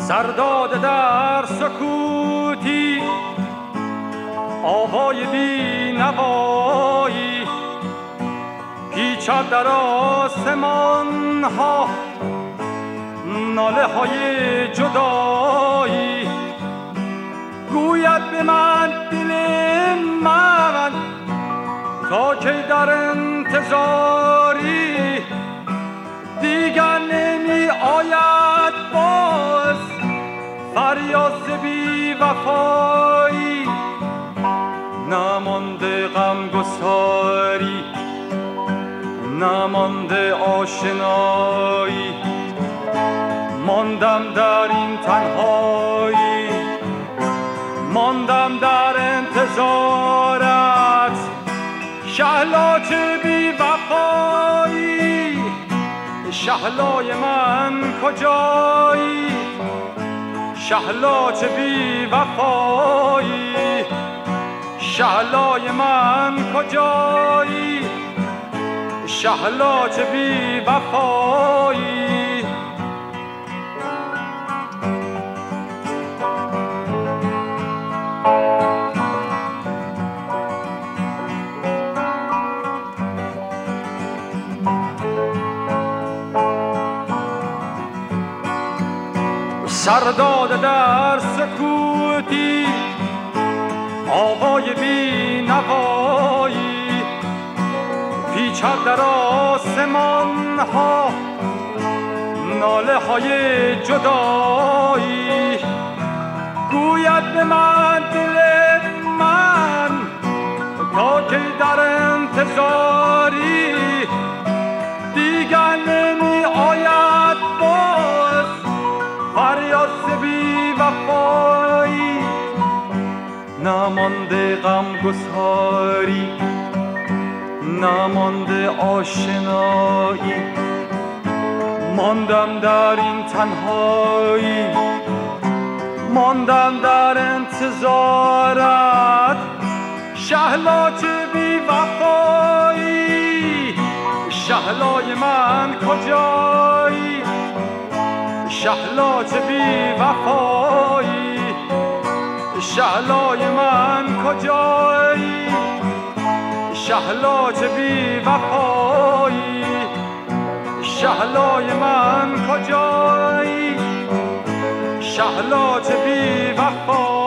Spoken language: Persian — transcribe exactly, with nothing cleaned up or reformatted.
سرداد در سکوتی آوای بی نوایی پیچد در آسمان ها ناله های جدایی گوید به من دل من تا کی در انتظاری دیگر نمی آید باز فریاد بی وفایی نمانده غم گساری نمانده آشنایی ماندم در این تنهایی ماندم در انتظارت شهلاج بی وفایی شهلای من کجایی شهلاج بی وفایی شهلای من کجایی شهلاج بی وفایی سرداد در سکوتی آوای بی نوایی پیچد در آسمان ها ناله های جدایی گوید به من دل من تا کی در انتظاری دیگر نمی آید باز فریاد بی وفایی نمانده غم گساری نمانده آشنایی ماندم در این تنهایی ماندم در انتظارت شهلاج بی وفایی شهلای من کجایی شهلاج بی وفایی شهلای من کجایی شهلاج بی وفایی شهلای من کجایی شهلاج بی وفایی